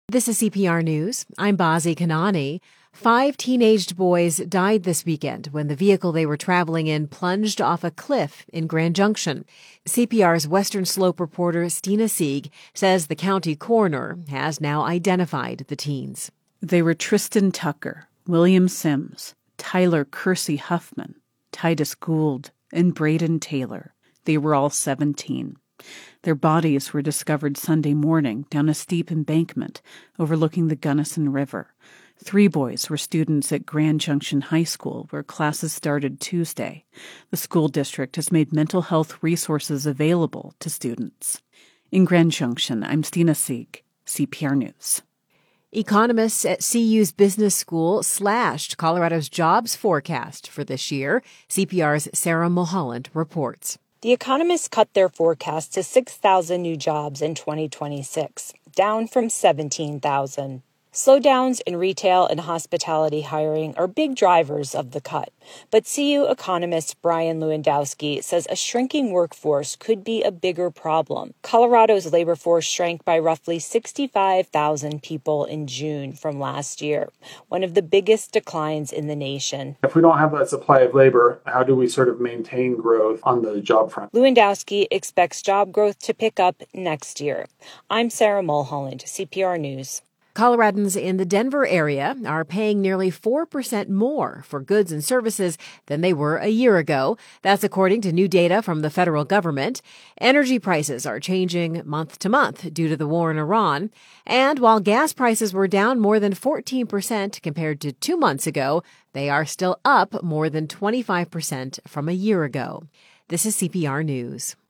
This is CPR News. I'm Bazi Kanani. 5 teenaged boys died this weekend when the vehicle they were traveling in plunged off a cliff in Grand Junction. CPR's Western Slope reporter Stina Sieg says the county coroner has now identified the teens. They were Tristan Tucker, William Sims, Tyler Kersey Huffman, Titus Gould, and Braden Taylor. They were all 17. Their bodies were discovered Sunday morning down a steep embankment overlooking the Gunnison River. 3 boys were students at Grand Junction High School, where classes started Tuesday. The school district has made mental health resources available to students. In Grand Junction, I'm Stina Sieg, CPR News. Economists at CU's business school slashed Colorado's jobs forecast for this year. CPR's Sarah Mulholland reports. The economists cut their forecast to 6,000 new jobs in 2026, down from 17,000. Slowdowns in retail and hospitality hiring are big drivers of the cut, but CU economist Brian Lewandowski says a shrinking workforce could be a bigger problem. Colorado's labor force shrank by roughly 65,000 people in June from last year, one of the biggest declines in the nation. If we don't have that supply of labor, how do we sort of maintain growth on the job front? Lewandowski expects job growth to pick up next year. I'm Sarah Mulholland, CPR News. Coloradans in the Denver area are paying nearly 4% more for goods and services than they were a year ago. That's according to new data from the federal government. Energy prices are changing month to month due to the war in Iran. And while gas prices were down more than 14% compared to 2 months ago, they are still up more than 25% from a year ago. This is CPR News.